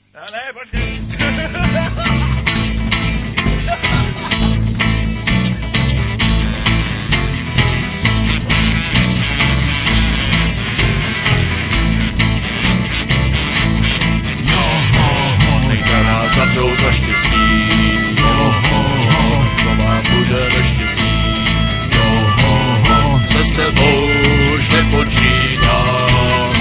Ne, počkej. Teďka nás zavřou za štěstí, to vám bude neštěstí. Se sebou už nepočítám.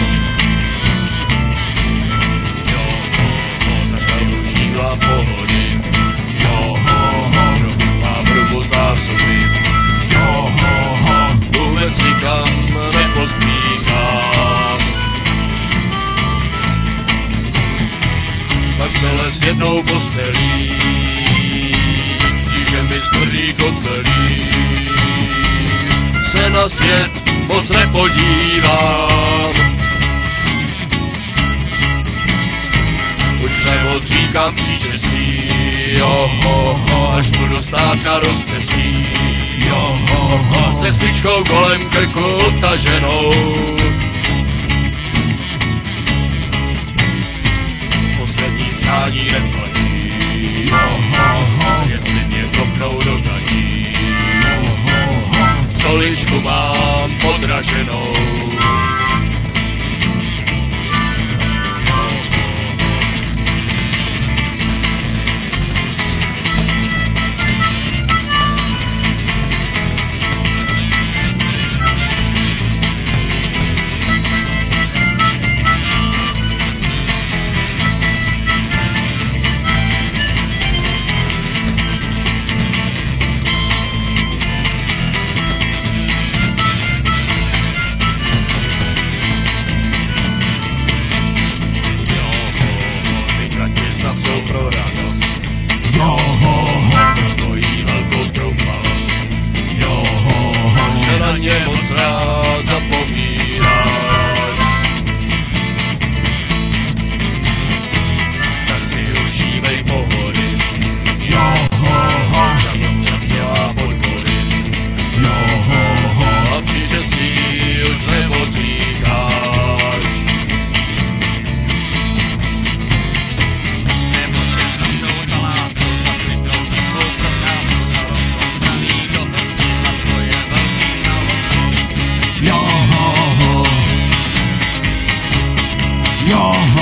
Našel jídla pohody, má v rubu zásoby, vůbec nikam nepospíchám. Tak celé s jednou postelí, že mi stvrdí kocelí. Se na svět moc nepodívám. Už neodříkám příčestí, až budu stát na rozcestí. Se svíčkou kolem krku utaženou. Poslední přání neplatí, jestli mě kopnou do daní. Stoličku mám podraženou. Pro radost, tvojí velkou troufalost, že na ně moc rád zapomínáš. Tak si užívej pohody, čas od čas dělá podpory, a přížestí už neodříkáš. Yo